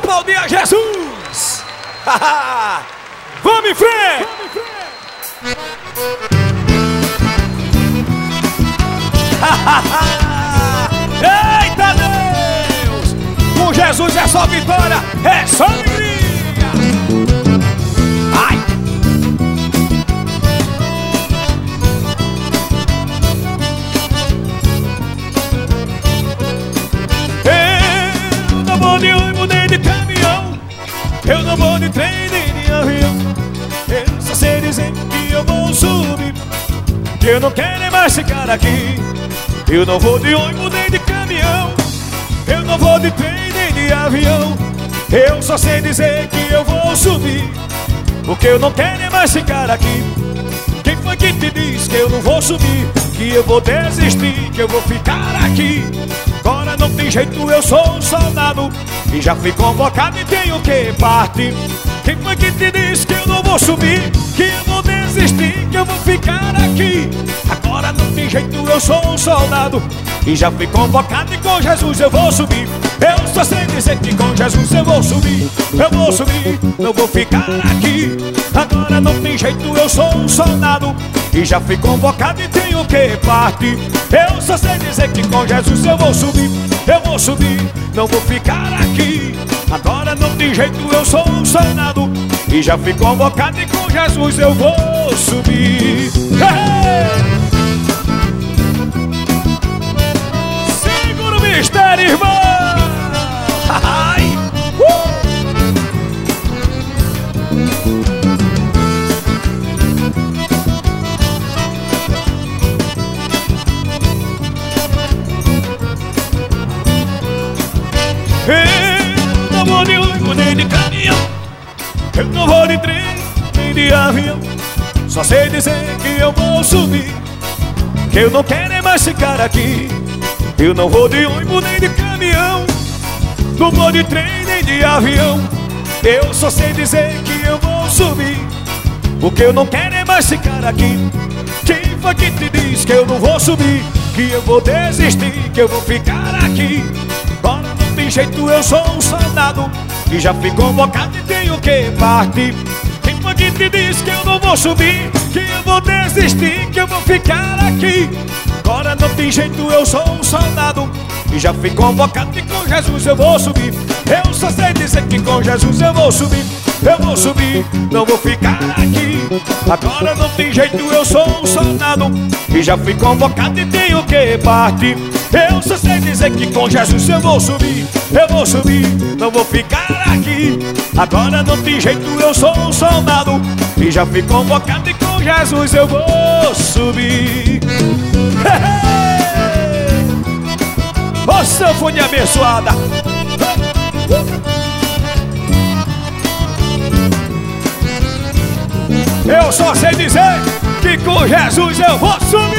aplaudir a Jesus. Vamos em frente. Eita Deus! Com Jesus é só vitória, é só alegria. Ai! Eu não vou de ônibus nem de caminhão, eu não vou de trem nem de avião. Eu só sei dizer que eu vou subir, que eu não quero mais ficar aqui. Eu não vou de ônibus nem de caminhão, eu não vou de trem nem de avião. Eu só sei dizer que eu vou subir, porque eu não quero mais ficar aqui. Quem foi que te disse que eu não vou subir, que eu vou desistir, que eu vou ficar aqui? Agora não tem jeito, eu sou um soldado e já fui convocado e tenho que partir. Quem foi que te disse que eu não vou subir, que eu vou desistir, que eu vou ficar aqui? Agora não tem jeito, eu sou um soldado e já fui convocado e com Jesus eu vou subir. Eu só sei dizer que com Jesus eu vou subir, não vou ficar aqui. Agora não tem jeito, eu sou um soldado e já fui convocado e tenho que partir. Eu só sei dizer que com Jesus eu vou subir, não vou ficar aqui. Agora não tem jeito, eu sou um soldado e já fui convocado e com Jesus eu vou subir. Segura o mistério, irmão. Eu não vou de ônibus nem de caminhão, eu não vou de trem nem de avião. Só sei dizer que eu vou subir, que eu não quero mais ficar aqui. Eu não vou de ônibus nem de caminhão, não vou de trem nem de avião. Eu só sei dizer que eu vou subir, porque eu não quero mais ficar aqui. Quem foi que te disse que eu não vou subir, que eu vou desistir, que eu vou ficar aqui? Agora não tem jeito, eu sou um soldado e já fui convocado e tenho que partir. Quem foi que te disse que eu não vou subir, que eu vou desistir, que eu vou ficar aqui? Agora não tem jeito, eu sou um soldado e já fui convocado e com Jesus eu vou subir. Eu só sei dizer que com Jesus eu vou subir, não vou ficar aqui. Agora não tem jeito, eu sou um soldado e já fui convocado e tenho que partir. Eu só sei dizer que com Jesus eu vou subir, não vou ficar aqui. Agora não tem jeito, eu sou um soldado e já fui convocado e com Jesus eu vou subir. Ô sanfonia abençoada. Eu só sei dizer que com Jesus eu vou subir.